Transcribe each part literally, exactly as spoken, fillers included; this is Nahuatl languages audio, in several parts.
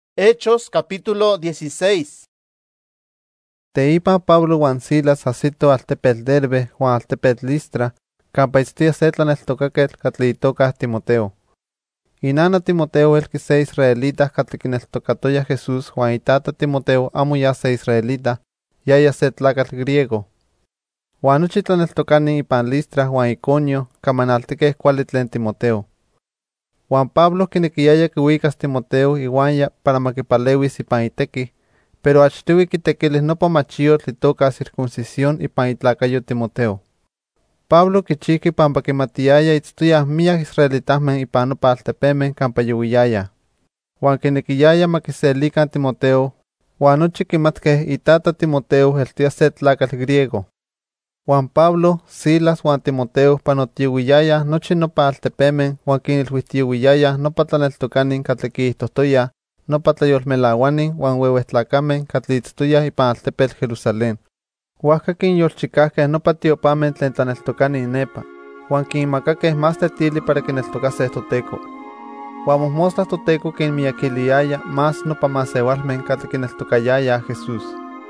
Hechos capítulo dieciséis. Teipa Pablo huan Silas asito altepetl Derbe huan altepetl Listra, campa itztia se tlaneltokaketl katli itoka Timoteo. Inana Timoteo elki se israelita katli kineltokatoya Jesús huan itata Timoteo amo ya se israelita, yaya se tlakatl griego. Huan nochi tlaneltokani ipan Listra huan Iconio kamanaltikeh kuali tlen Timoteo. Juan Pablo kinekiyaya kiuikas Timoteo iuanya para makipalewis ipan iteki, pero achtiwi kitekilis nopa machiyotl itoka circuncisión ipan itlakayo Timoteo. Pablo kichiki pampa kimatiyaya itztoyah miak israelitahmen ipan nopa altepemen kampa yuwiyaya. Juan kinekiyaya makiselikan Timoteo, huan nochi kimatkeh itata Timoteo eltia se tlakatl griego. Juan Pablo, Silas huan Timoteo panotiuiyaya nochi nopa altepemen huan kinilhuistiuiyaya nopa tlaneltokanin katli kiihtohtoyah nopa tlayolmelauanin huan ueuehtlacamen katli itztoyah ipan altepetl Jerusalén. Huajka kinyolchikahkeh nopa tiopamen tlen tlaneltokanin nepa, huan kinmakakeh más tetili para kineltokaseh Toteco. Huan mojmostla Toteco kinmiyakiliaya más nopa masewalmen katli kineltokayayah Jesús.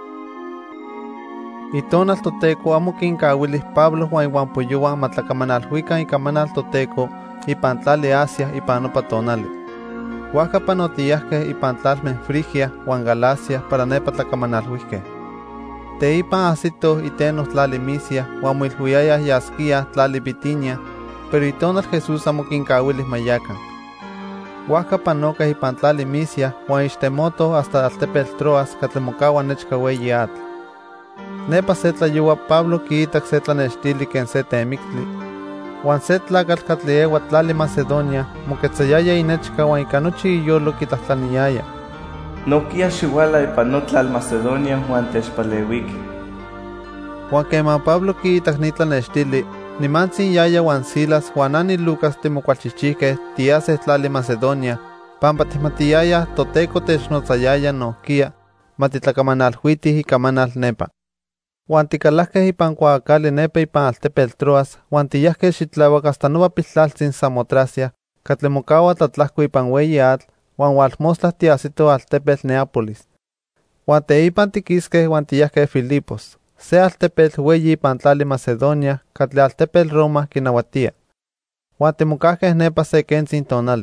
Itonal Toteco amo kinkawilih Pablo huan iuanpoyowah matlakamanalhuikan ikamanal Toteco ipan tlali Asia ipan nopa tonali. Huajka panotiyahkeh ipan tlalmen Frigia huan Galacia para nepa tlakamanalhuihkeh. Teipan asitoh itenoh tlali Misia huan moilhuiyayah yaskiah tlali Bitinia, pero itonal Jesús amo kinkawilih mayakan. Huajka panokeh ipan tlali Misia huan ixtemotoh hasta altepetl Troas katli mokaua nechka weyi atl. Nepa se tlayoua Pablo kiitak se tlanextili ken se temiktli, huan se tlakatl katli ewa tlali Macedonia moketzayaya inechka huan ika nochi iyolo kitlahtlaniyaya: Nokia xiuala ipan notlal Macedonia huan techpalewiki. Huan keman Pablo kiitak ni tlanextili, nimantzin yaya huan Silas huan ani Lucas timokualchichihkeh tiaseh tlali Macedonia, pampa tihmatiyayah Toteco technotzayaya nohkia matitlakamanalhuitih ikamanal nepa. Huan tikalahkeh ipan kuaakali nepa ipan altepetl Troas huan tiyahkeh xitlauak hasta nopa piltlaltzin Samotracia katli mokaua tlatlahko ipan weyi atl huan ualmostla tiasitoh altepetl Neápolis. Huan teipan tikiskeh huan tiyahkeh Filipos, se altepetl weyi ipan tlali Macedonia katli altepetl Roma kinauatia. Huan timokahkeh nepa se kentzin tonali.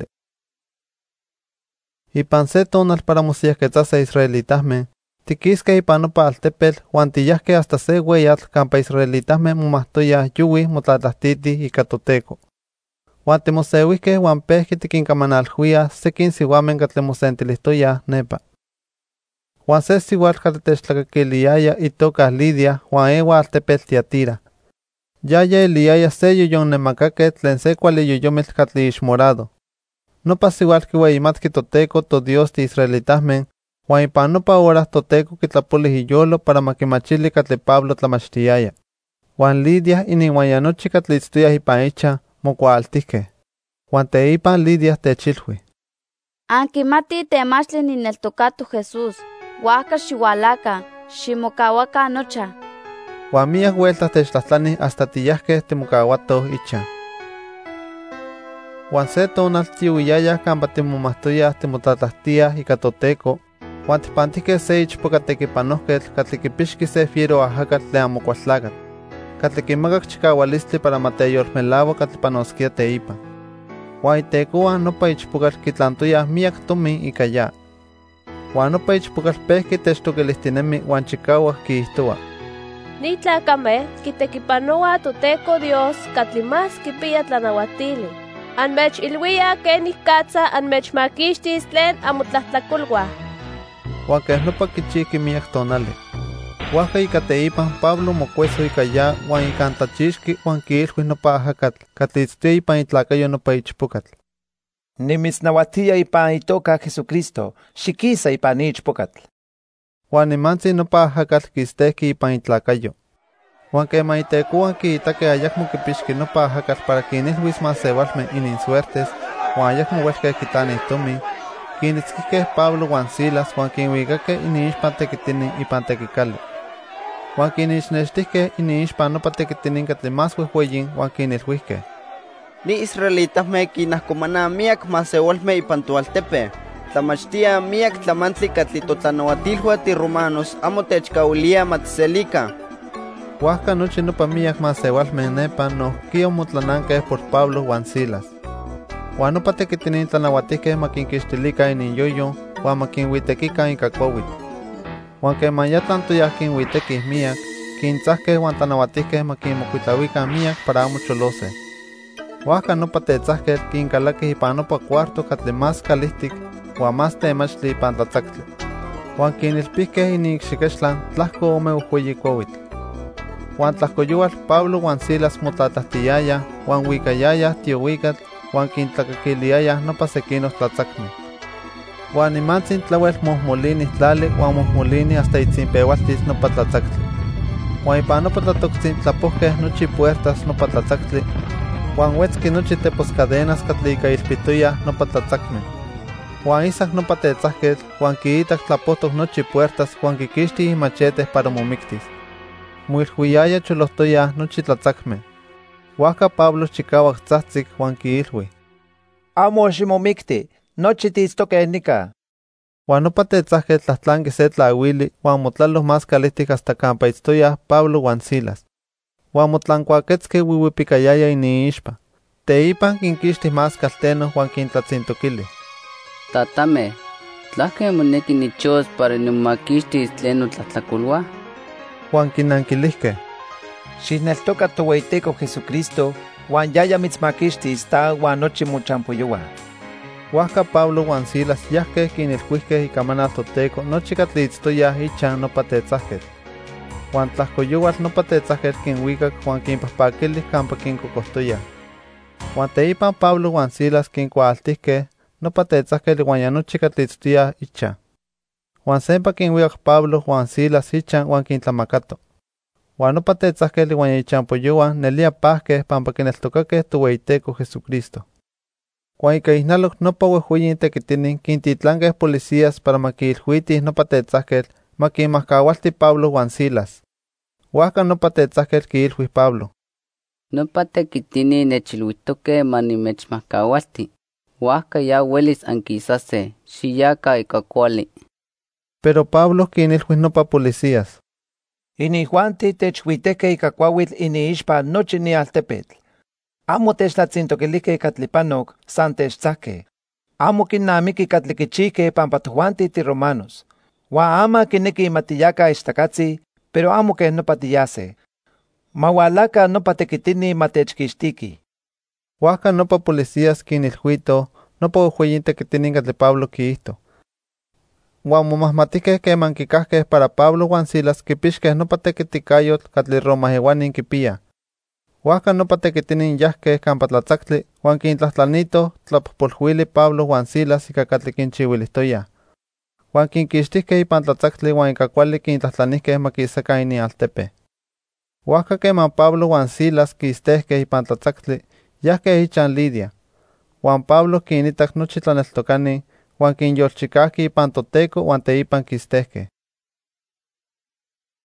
Ipan se tonal para mosiyahketzaseh israelitahmen, tikiskeh ipan nopa altepetl huan tiyahkeh hasta se weyatl kampa israelitahmen momahtoyah yuwih motlatlahtitih ika Toteco. Huan timosewihkeh huan pehki tikinkamanalhuiah sekin siuamen katli mosentilihtoyah nepa. Huan se siuatl katli techtlakakiliyaya itoka Lidia huan ewa altepetl Tiatira. Yaya eliyaya se yoyonnemakaketl tlen se kuali yoyomitl katli ixmorado. Nopa siuatl kiueyimatki Toteco toDios ti israelitahmen, huan ipan nopa hora Toteco kitlapolih iyolo para makimachili katli Pablo tlamachtiyaya. Huan Lidia ininhuan ya nochi katli itztoyah ipan icha mokuaaltihkeh. Huan teipan Lidia techilhui: Ankimati temachtli nineltokato Jesús, huajka xiualaka, ximokauakan nocha. Huan miak vueltas techtlahtlanih hasta tiyahkeh timokauatoh icha. Huan se tonal tiuiyayah kampa timomahtoyah timotlatlahtiah ika Toteco, huan tipantihkeh se ichpokatekipanohketl katli kipixki se fiero ajakatl tlen amo kualtlakatl, katli kimakak chikaualistli para mateyolmelaua katli panoskia teipa. Huan itekoan nopa ichpokatl kitlantoyah miak tomin ika ya. Huan nopa ichpokatl pehki techtokilihtinemi huan chikauak kiihtoa: Ni tlakameh kitekipanoa Toteco Dios katli más kipiya tlanauatili. Anmechilhuia ken ihkatza anmechmakixtis tlen amotlahtlakolwah. Huan keh nopa kichihki miak tonali. Huajka ika teipan Pablo mokueso ika ya huan ika tlachixki huan kiilhui nopa ajakatl katli itztoya ipan itlakayo nopa ichpokatl: Nimitznauatia ipan itoka Jesucristo, xikisa ipan ni ichpokatl. Huan nimantzin nopa ajakatl kistehki ipan itlakayo. Huan keman itekoan kiitakeh ayakmo kipixki nopa ajakatl para kinilhuis masewalmen inin suertes huan ayakmo uelkeh kitanih tomin, kinitzkihkeh Pablo huan Silas huan kinhuikakeh iniixpan tekitinin ipan tekikali. Huan kinixnextihkeh iniixpan nopa tekitinin katli más wehweyin huan kinilhuihkeh: Ni israelitahmeh kinahkomanah miak masewalmeh ipan toaltepe. tlamachtia miak tlamantli katli totlanauatilhua ti romanos amo techkaulia matiselica. Huasca nochi nopa miak masewalmeh nepa nohki omotlananqueh por Pablo huan Silas. Huan nopa tekitinin tlanauatihqueh maquinkixtilica ininyoyo huan maquinhuitequica inca COVID. Huan queman ya tlantoyah quinhuitequih miak, quintzahqueh huan tlanauatihqueh maquinmocuitlahuica miak para amo choloseh. Huasca nopa tetzahquetl quincalaquih ipan nopa cuarto catli más calihtic huan más temachtli ipan tlatzactli. Huan quinilpihqueh iniicxicextlan tlahco ome uhueyi cuauitl. Huan tlahcoyoual Pablo huan Silas motlatlahtiyayah huan huicayayah tiohuicatl huan quintlacaquiliayah nopa sequinos tlatzacmeh. Huan nimantzin tlauel mohmolinih tlali huan mohmolini hasta itzinpeualtis nopa tlatzactli. Huan ipan nopa tlatoctzin tlapohqueh nochi puertas nopa tlatzactli huan huetzki nochi tepos cadenas catli ica ilpitoyah nopa tlatzacmeh. Huan isac nopa tetzahquetl huan quiitac tlapohtoc nochi puertas huan quiquixtih machetes para momictis. Moilhuiyaya cholohtoyah nochi tlatzacmeh. Huasca Pablo chicauac tzahtzic huan quiilhui: Amo ximomicti, nochi tiitztoqueh nica. Huan nopa tetzahquetl tlahtlanqui se tlaauili huan motlaloh más calihtic hasta campa itztoyah Pablo huan Silas. Huan motlancuaquetzqueh huihuipicayaya iniixpa. Teipan quinquixtih más calteno huan quintlatzintoquili: Tatame, tlahque moneki nichos para nimomaquixtis tlen notlahtlacolua. Huan quinanquilihqueh: Xineltoca tohueiteco Jesucristo, huan yaya mitzmaquixtis ta huan nochi mochampoyoua. Huasca Pablo huan Silas yahqueh quinilhuihqueh icamanal toteco nochi catli itztoyah ichan nopa tetzahquetl. Huan tlahcoyoual nopa tetzahquetl quinhuicac huan quinpahpaquilih campa quincocohtoyah. Huan teipan Pablo huan Silas quincuaaltihqueh nopa tetzahquetl huan ya nochi catli itztoyah ichan. Huan sempa quinhuicac Pablo huan Silas ichan huan quintlamacato. Huan nopa tetzahquetl huan ya ichanpoyouan nelia pahqueh pampa quineltocaqueh tohueiteco Jesucristo. Huan ica ihnaloc nopa uehueyin tequitinin quintitlanqueh policías para maquiilhuitih nopa tetzahquetl maquinmahcaualti Pablo huan Silas. Huasca nopa tetzahquetl quiilhui Pablo: Nopa tequitini nechilhuitoqueh manimechmahcaualti. Huasca ya huelis anquisaseh, xiyaca ica cuali. Pero Pablo quinilhui nopa policías: Inihuanti techhuitequeh ica cuauitl iniixpa nochi ni altepetl. Amo techtlatzintoquilihqueh catli panoc, san techtzahqueh. Amo quinnamiqui catli quichihqueh pampa tohuanti ti romanos. Huan ama quinequi matiyaca ixtacatzi, pero amo queh nopa tiyaseh. Ma hualaca nopa tequitini matechquixtiqui. Huasca nopa policías quinilhuito nopa uehueyin tequitinin catli Pablo quiihto. Huan momahmatihqueh queman quicahqueh para Pablo huan Silas quipixqueh nopa tequiticayotl catli romaheuanin quipiyah. Huasca nopa tequitinin yahqueh campa tlatzactli huan quintlahtlaniitoh tlapohpolhuili Pablo huan Silas ica catli quinchiuilihtoyah. Huan quinquixtihqueh ipan tlatzactli huan ica cuali quintlahtlaniqueh maquisaca inialtepe. Huasca queman Pablo huan Silas quistehqueh ipan tlatzactli, yahqueh ichan Lidia. Huan Pablo quinitac nochi tlaneltocani huan quinyolchicahqui ipan toteco huan teipan quistehqueh.